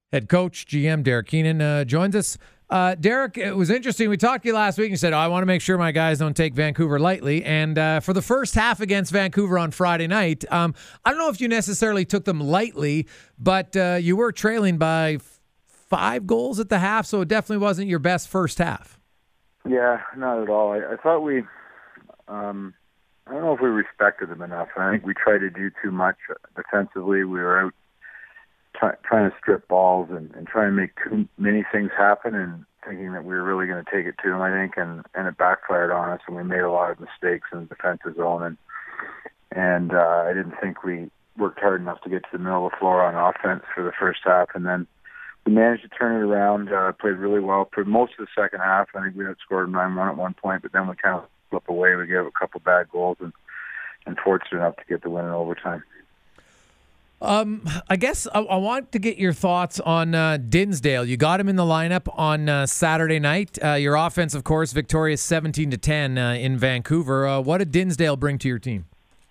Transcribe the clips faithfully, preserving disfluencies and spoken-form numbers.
Head coach, G M Derek Keenan uh, joins us. Uh, Derek, it was interesting. We talked to you last week and you said, oh, I want to make sure my guys don't take Vancouver lightly. And uh, for the first half against Vancouver on Friday night, um, I don't know if you necessarily took them lightly, but uh, you were trailing by f- five goals at the half, so it definitely wasn't your best first half. Yeah, not at all. I, I thought we, um, I don't know if we respected them enough. I think we tried to do too much defensively. We were out Try, trying to strip balls and, and try and make too many things happen and thinking that we were really going to take it to them, I think, and, and it backfired on us, and we made a lot of mistakes in the defensive zone, and and uh, I didn't think we worked hard enough to get to the middle of the floor on offense for the first half, and then we managed to turn it around, uh, played really well for most of the second half. I think we had scored nine one at one point, but then we kind of flipped away. We gave a couple bad goals and, and fortunate enough to get the win in overtime. Um, I guess I, I want to get your thoughts on uh, Dinsdale. You got him in the lineup on uh, Saturday night. Uh, your offense, of course, victorious seventeen to ten uh, in Vancouver. Uh, what did Dinsdale bring to your team?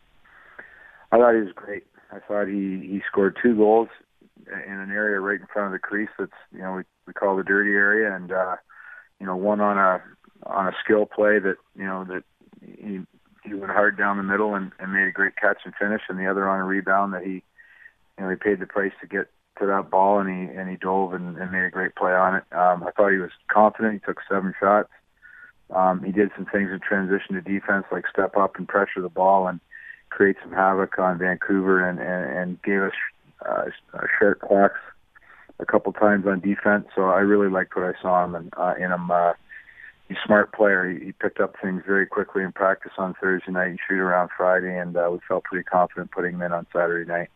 I thought he was great. I thought he, he scored two goals in an area right in front of the crease. That's you know we, we call the dirty area, and uh, you know one on a on a skill play that you know that he he went hard down the middle and, and made a great catch and finish, and the other on a rebound that he. You know, he paid the price to get to that ball, and he and he dove and, and made a great play on it. Um, I thought he was confident. He took seven shots. Um, he did some things in transition to defense, like step up and pressure the ball and create some havoc on Vancouver, and, and, and gave us uh, sharp quacks a couple times on defense. So I really liked what I saw him and, uh, in him. Uh, he's a smart player. He, he picked up things very quickly in practice on Thursday night and shoot around Friday, and uh, we felt pretty confident putting him in on Saturday night.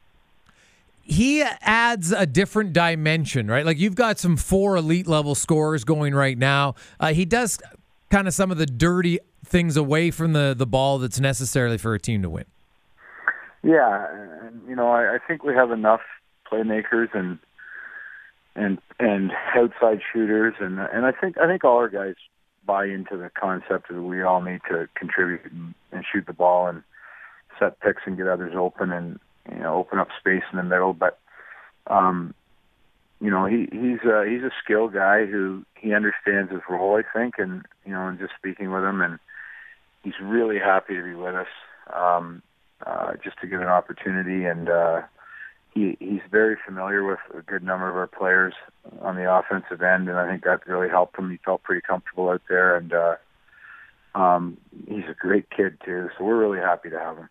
He adds a different dimension, right? Like you've got some four elite level scorers going right now. Uh, he does kind of some of the dirty things away from the, the ball that's necessarily for a team to win. Yeah, and you know, I, I think we have enough playmakers and and and outside shooters, and and I think I think all our guys buy into the concept that we all need to contribute and, and shoot the ball and set picks and get others open and. You know, open up space in the middle, but um, you know, he he's a, he's a skilled guy who he understands his role, I think, and you know, and just speaking with him, and he's really happy to be with us, um, uh, just to get an opportunity, and uh, he he's very familiar with a good number of our players on the offensive end, and I think that really helped him. He felt pretty comfortable out there, and uh, um, he's a great kid too, so we're really happy to have him.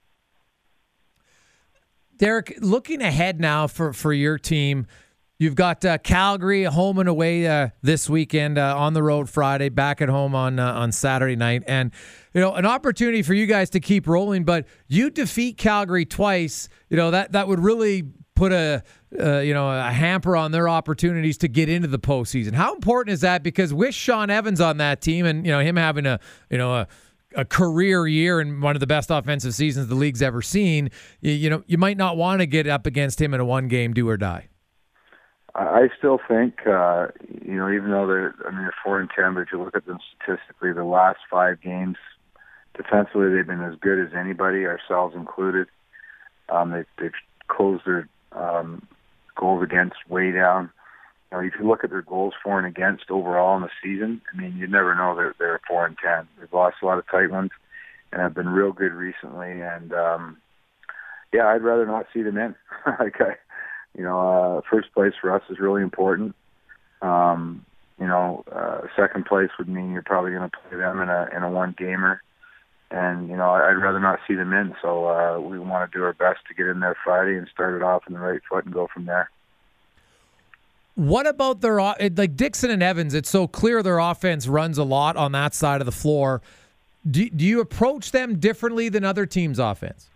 Derek, looking ahead now for, for your team, you've got uh, Calgary home and away uh, this weekend, uh, on the road Friday, back at home on uh, on Saturday night, and you know an opportunity for you guys to keep rolling. But you defeat Calgary twice, you know that that would really put a uh, you know a hamper on their opportunities to get into the postseason. How important is that? Because with Sean Evans on that team, and you know him having a you know a a career year and one of the best offensive seasons the league's ever seen, you, you know, you might not want to get up against him in a one-game do or die. I still think, uh, you know, even though they're, I mean, they're four and ten, but if you look at them statistically, the last five games, defensively, they've been as good as anybody, ourselves included. Um, they've, they've closed their um, goals against way down. You know, if you look at their goals for and against overall in the season, I mean, you never know they're they're four and ten. They've lost a lot of tight ones, and have been real good recently. And um, yeah, I'd rather not see them in. like, I, you know, uh, first place for us is really important. Um, you know, uh, second place would mean you're probably going to play them in a in a one gamer, and you know, I'd rather not see them in. So uh, we want to do our best to get in there Friday and start it off in the right foot and go from there. What about their, like Dixon and Evans, it's so clear their offense runs a lot on that side of the floor. Do, do you approach them differently than other teams' offense?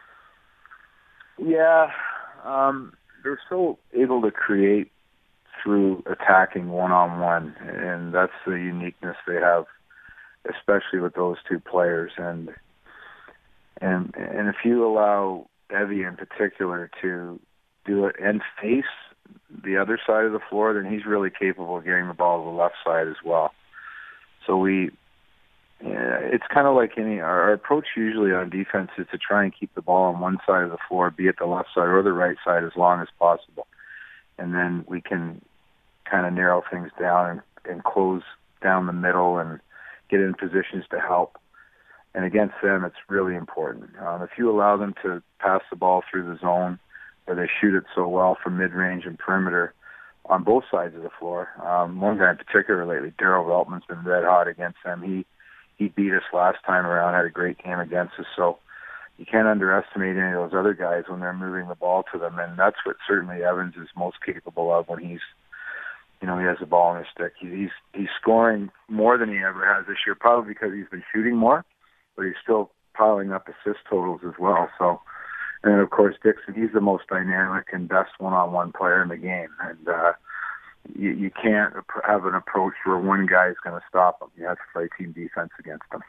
Yeah, um, they're so able to create through attacking one-on-one, and that's the uniqueness they have, especially with those two players. And and and if you allow Evie in particular to do it and face the other side of the floor, then he's really capable of getting the ball to the left side as well. So we, yeah, it's kind of like any, our, our approach usually on defense is to try and keep the ball on one side of the floor, be it the left side or the right side, as long as possible. and then we can kind of narrow things down and, and close down the middle and get in positions to help. And against them, it's really important. Um, if you allow them to pass the ball through the zone, where they shoot it so well from mid-range and perimeter on both sides of the floor. Um, one guy in particular lately, Darryl Veltman's been red hot against them. He he beat us last time around, had a great game against us. So you can't underestimate any of those other guys when they're moving the ball to them. And that's what certainly Evans is most capable of when he's, you know, he has the ball in his stick. He, he's he's scoring more than he ever has this year, probably because he's been shooting more, but he's still piling up assist totals as well. So, and then of course Dixon, he's the most dynamic and best one-on-one player in the game. And uh, you, you can't have an approach where one guy is going to stop him. You have to play team defense against them.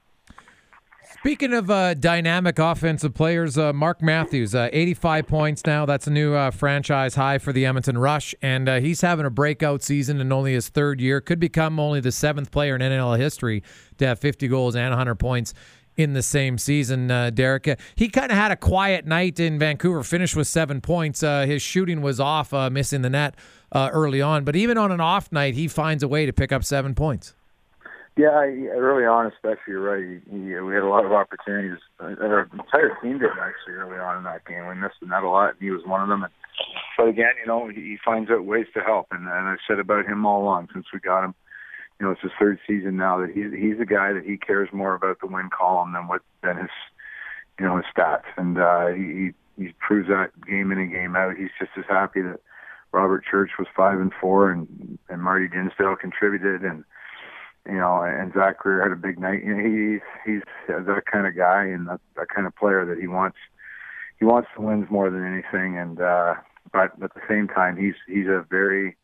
Speaking of uh, dynamic offensive players, uh, Mark Matthews, uh, eighty-five points now. That's a new uh, franchise high for the Edmonton Rush, and uh, he's having a breakout season in only his third year. Could become only the seventh player in N H L history to have fifty goals and one hundred points in the same season, uh, Derek. Uh, he kind of had a quiet night in Vancouver, finished with seven points. Uh, his shooting was off, uh, missing the net uh, early on, but even on an off night, he finds a way to pick up seven points. Yeah, early on, especially, you're right. He, he, we had a lot of opportunities. Our entire team did, actually, early on in that game. We missed the net a lot, and he was one of them. And, but again, you know, he, he finds out ways to help, and, and I've said about him all along since we got him. You know, it's his third season now that he's he's a guy that he cares more about the win column than what than his, you know, his stats, and uh, he he proves that game in and game out. He's just as happy that Robert Church was five and four, and and Marty Dinsdale contributed, and. You know, and Zach Greer had a big night. You know, he's he's that kind of guy and that, that kind of player that he wants. He wants to win more than anything, and uh, but at the same time, he's he's a very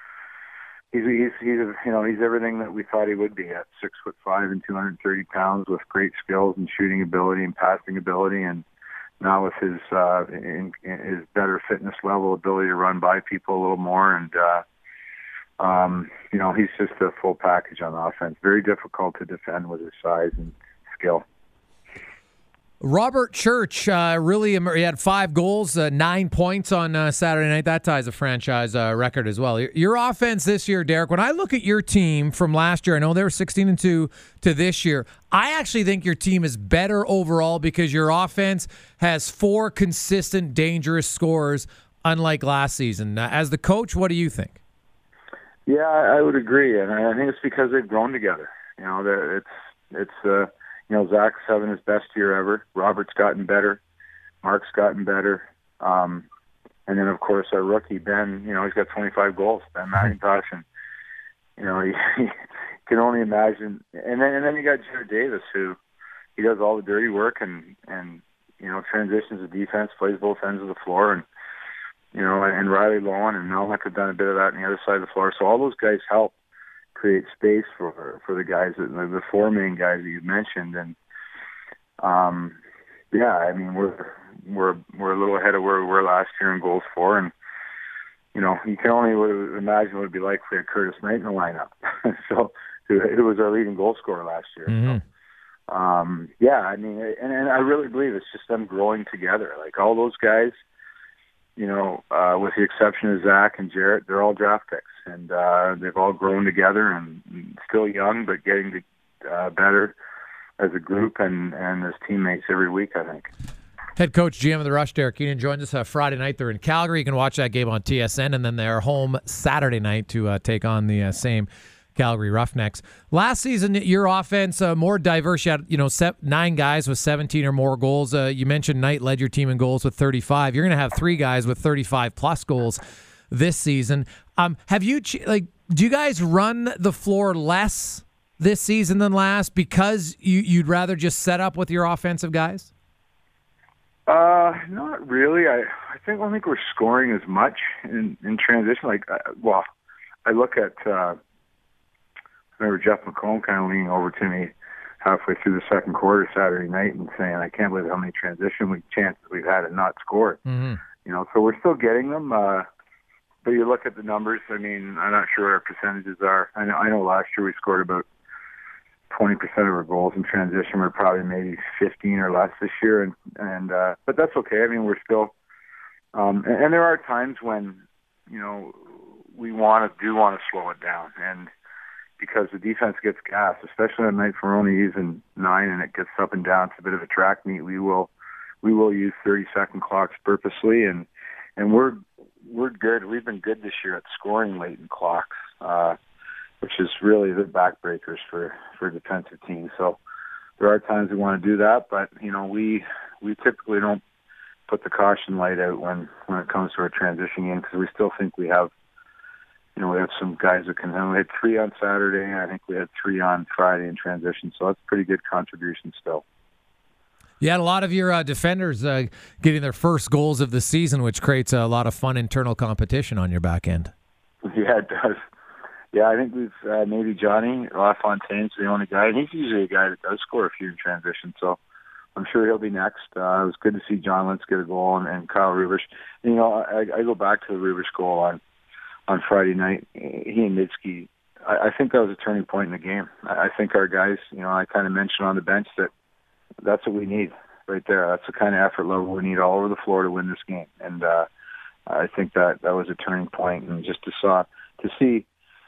he's he's he's a, you know he's everything that we thought he would be at six foot five and two hundred thirty pounds with great skills and shooting ability and passing ability, and now with his uh, in, in his better fitness level, ability to run by people a little more, and. Uh, Um, you know, he's just a full package on offense. Very difficult to defend with his size and skill. Robert Church, uh, really, he had five goals, uh, nine points on uh, Saturday night. That ties a franchise uh, record as well. Your, your offense this year, Derek, when I look at your team from last year, I know they were sixteen and two to this year. I actually think your team is better overall because your offense has four consistent, dangerous scorers, unlike last season. Uh, as the coach, what do you think? Yeah, I would agree, and I think it's because they've grown together. You know, it's it's uh, you know Zach's having his best year ever. Robert's gotten better, Mark's gotten better, um, and then of course our rookie Ben. You know, he's got twenty-five goals. Ben McIntosh, and you know he, he can only imagine. And then and then you got Jared Davis, who he does all the dirty work and and you know transitions the defense, plays both ends of the floor, and. You know, and Riley Lohan and Melnick have done a bit of that on the other side of the floor. So all those guys help create space for for the guys, that, the four main guys that you mentioned. And um, yeah, I mean we're we're we're a little ahead of where we were last year in goals for, and you know you can only imagine what it'd be like for a Curtis Knight in the lineup. So who was our leading goal scorer last year. Mm-hmm. So, um, yeah, I mean, and, and I really believe it's just them growing together. Like all those guys. You know, uh, with the exception of Zach and Jarrett, they're all draft picks, and uh, they've all grown together and, and still young, but getting to, uh, better as a group and, and as teammates every week, I think. Head coach, G M of the Rush, Derek Keenan, joins us uh, Friday night. They're in Calgary. You can watch that game on T S N, and then they're home Saturday night to uh, take on the uh, same Calgary Roughnecks. Last season, your offense uh, more diverse. You had you know se- nine guys with seventeen or more goals. Uh, you mentioned Knight led your team in goals with thirty-five. You're going to have three guys with thirty-five plus goals this season. Um, have you like? Do you guys run the floor less this season than last because you, you'd rather just set up with your offensive guys? Uh, not really. I I think I don't think we're scoring as much in, in transition. Like, uh, well, I look at. Uh, I remember Jeff McComb kind of leaning over to me halfway through the second quarter Saturday night and saying, "I can't believe how many transition we chances we've had and not scored." Mm-hmm. You know, so we're still getting them. Uh, but you look at the numbers. I mean, I'm not sure what our percentages are. I know, I know last year we scored about twenty percent of our goals in transition. We're probably maybe fifteen or less this year, and and uh, but that's okay. I mean, we're still. Um, and, and there are times when you know, we want to do want to slow it down, and because the defense gets gas, especially on night for only using nine and it gets up and down. It's a bit of a track meet. We will we will use thirty second clocks purposely, and and we're we're good. We've been good this year at scoring late in clocks, uh, which is really the backbreakers for for defensive teams. So there are times we want to do that, but you know we we typically don't put the caution light out when when it comes to our transition game, because we still think we have. You know, we have some guys that can handle. We had three on Saturday, and I think we had three on Friday in transition. So that's a pretty good contribution still. You had a lot of your uh, defenders uh, getting their first goals of the season, which creates a lot of fun internal competition on your back end. Yeah, it does. Yeah, I think we've uh, maybe Johnny LaFontaine's the only guy. He's usually a guy that does score a few in transition, so I'm sure he'll be next. Uh, it was good to see John Lentz get a goal, and, and Kyle Rubisch. You know, I, I go back to the Rubisch goal on on Friday night. He and Mitski, I, I think that was a turning point in the game. I, I think our guys, you know, I kind of mentioned on the bench that that's what we need right there. That's the kind of effort level we need all over the floor to win this game. And uh, I think that that was a turning point. And just to saw to see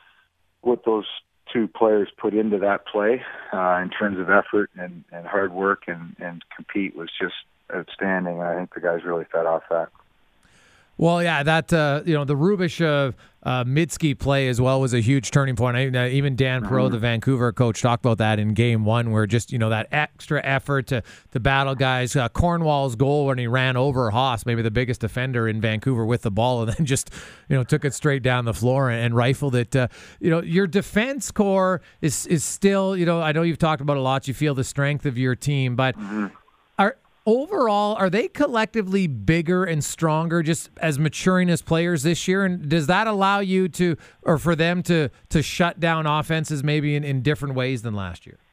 what those two players put into that play uh, in terms of effort and, and hard work and, and compete was just outstanding. And I think the guys really fed off that. Well, yeah, that uh, you know the Rubisch uh, uh, Mitski play as well was a huge turning point. I, uh, even Dan mm-hmm. Perreault, the Vancouver coach, talked about that in Game One, where just you know that extra effort to to battle guys. Uh, Cornwall's goal when he ran over Haas, maybe the biggest defender in Vancouver with the ball, and then just you know took it straight down the floor and, and rifled it. Uh, you know your defense core is is still you know I know you've talked about a lot. You feel the strength of your team, but mm-hmm. are. Overall, are they collectively bigger and stronger just as maturing as players this year? And does that allow you to, or for them to, to shut down offenses maybe in, in different ways than last year?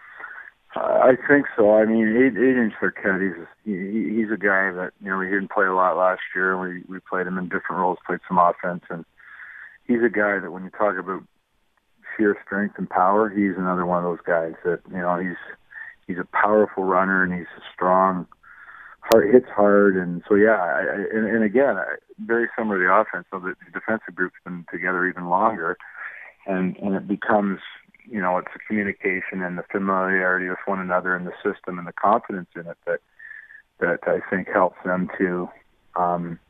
I think so. I mean, Aiden Sarkett, he's, he, he's a guy that, you know, he didn't play a lot last year. We, we played him in different roles, played some offense. And he's a guy that when you talk about sheer strength and power, he's another one of those guys that, you know, he's, He's a powerful runner, and he's a strong, hard, hits hard, and so yeah. I, I, and, and again, I, very similar to the offense. So the defensive group's been together even longer, and and it becomes, you know, it's the communication and the familiarity with one another and the system and the confidence in it that that I think helps them to um,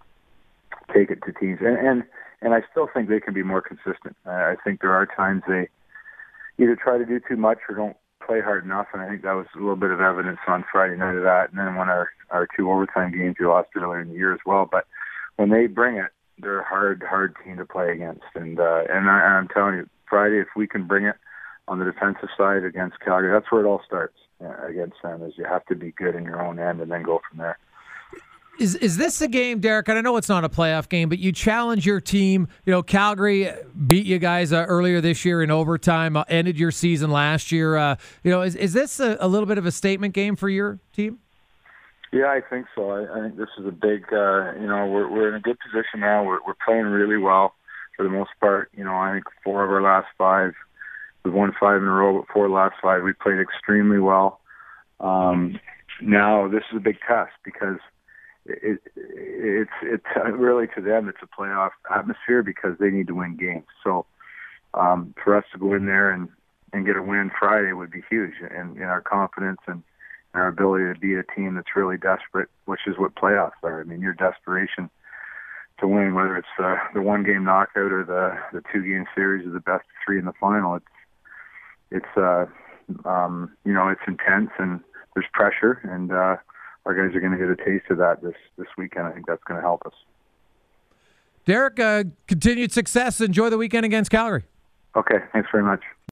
take it to teams. And, and and I still think they can be more consistent. I, I think there are times they either try to do too much or don't play hard enough, and I think that was a little bit of evidence on Friday night of that. And then when our, our two overtime games we lost earlier in the year as well. But when they bring it, they're a hard, hard team to play against. And uh, and I, I'm telling you, Friday, if we can bring it on the defensive side against Calgary, that's where it all starts uh, against them. Is you have to be good in your own end and then go from there. Is is this a game, Derek? And I know it's not a playoff game, but you challenge your team. You know, Calgary beat you guys uh, earlier this year in overtime, uh, ended your season last year. Uh, you know, is is this a, a little bit of a statement game for your team? Yeah, I think so. I, I think this is a big. Uh, you know, we're we're in a good position now. We're we're playing really well for the most part. You know, I think four of our last five, we've won five in a row, but four of the last five we played extremely well. Um, now this is a big test because. It, it's it's really to them it's a playoff atmosphere because they need to win games. So um, for us to go in there and, and get a win Friday would be huge, and, and our confidence and our ability to be a team that's really desperate, which is what playoffs are. I mean, your desperation to win, whether it's uh, the one game knockout or the the two game series or the best of three in the final. It's it's uh, um, you know it's intense and there's pressure and. Uh, Our guys are going to get a taste of that this, this weekend. I think that's going to help us. Derek, uh, continued success. Enjoy the weekend against Calgary. Okay, thanks very much.